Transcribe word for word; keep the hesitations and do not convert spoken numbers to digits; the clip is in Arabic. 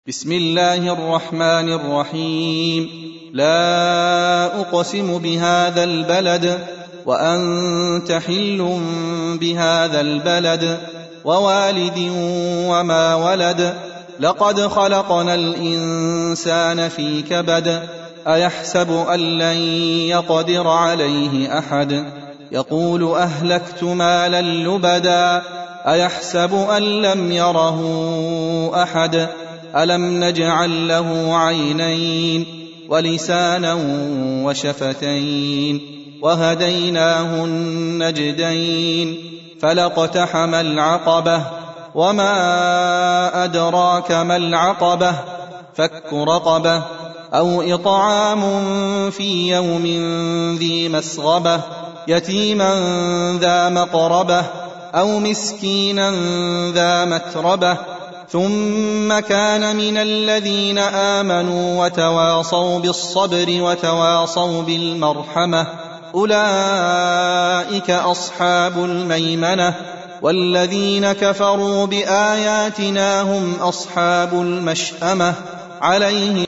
بسم الله الرحمن الرحيم. لا أقسم بهذا البلد وأنت حل بهذا البلد ووالد وما ولد. لقد خلقنا الإنسان في كبد. أيحسب أن لن يقدر عليه أحد. يقول أهلكت مالا لبدا. أيحسب أن لم يره أحد. ألم نجعل له عينين ولسانا وشفتين وهديناه النجدين. فلاقتحم العقبة وما أدراك ما العقبة. فك رقبة أو إطعام في يوم ذي مسغبة يتيما ذا مقربة أو مسكينا ذا متربة ثم كان من الذين آمنوا وتواصوا بالصبر وتواصوا بالمرحمة أولئك أصحاب الميمنة. والذين كفروا بآياتنا هم أصحاب المشأمة عليهم